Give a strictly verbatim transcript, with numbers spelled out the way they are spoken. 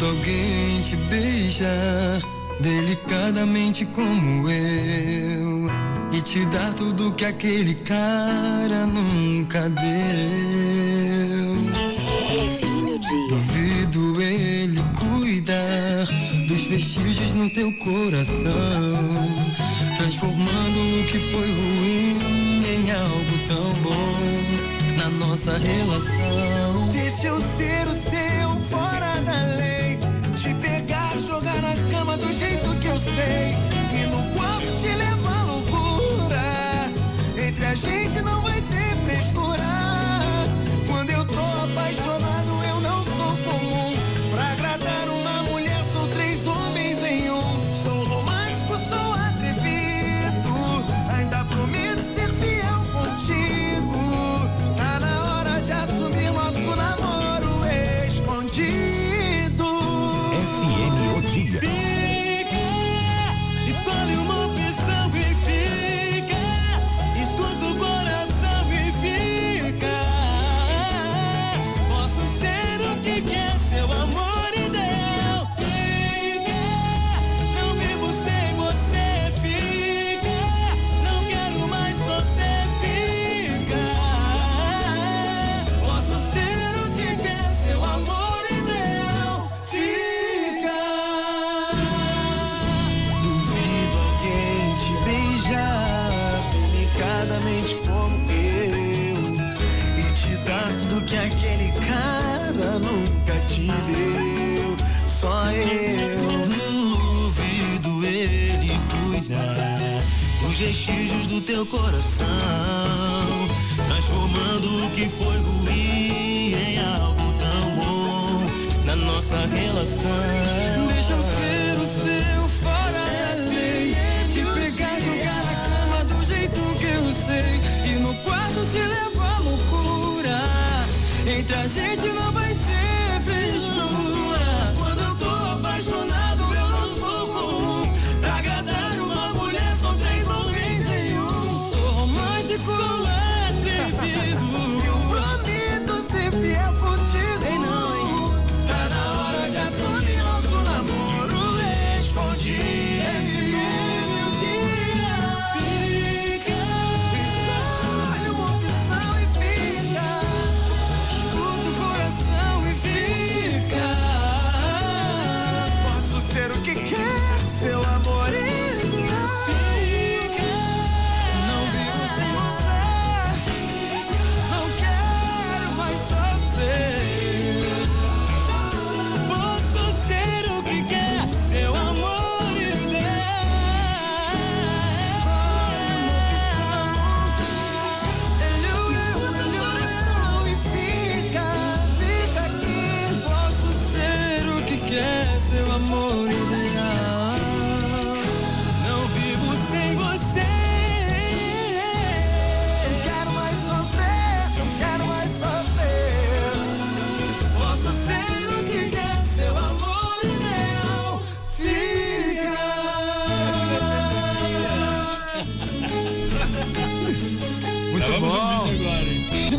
Duvido alguém te beijar delicadamente como eu e te dar tudo que aquele cara nunca deu. Duvido ele cuidar dos vestígios no teu coração, transformando o que foi ruim em algo tão bom na nossa relação. Deixa eu ser o seu fora da lei, te pegar, jogar na cama do jeito que eu sei, e no quarto te levar à loucura. Entre a gente não vai ter frescura. Quando eu tô apaixonado eu não sou comum. Pra agradar uma mulher são três homens em um. Sou romântico, sou atrevido, ainda prometo ser fiel contigo. Tá na hora de assumir nosso namoro escondido. F M O Dia. Fica, escolhe uma opção e fica. Escuta o coração e fica. Posso ser o que quer, seu amor ideal. Fica, não vivo sem você. Fica, não quero mais sofrer. Fica, posso ser o que quer, seu amor ideal. Fica. Duvido alguém te beijar delicadamente como eu e te dar tudo que aquele cara nunca te deu. Só eu. Duvido ele cuidar dos vestígios do teu coração, transformando o que foi ruim em algo tão bom na nossa relação. Deixa eu ser o seu fora da lei, te pegar, jogar na cama do jeito que eu sei, e no quarto te levar à loucura. Entre a gente não vai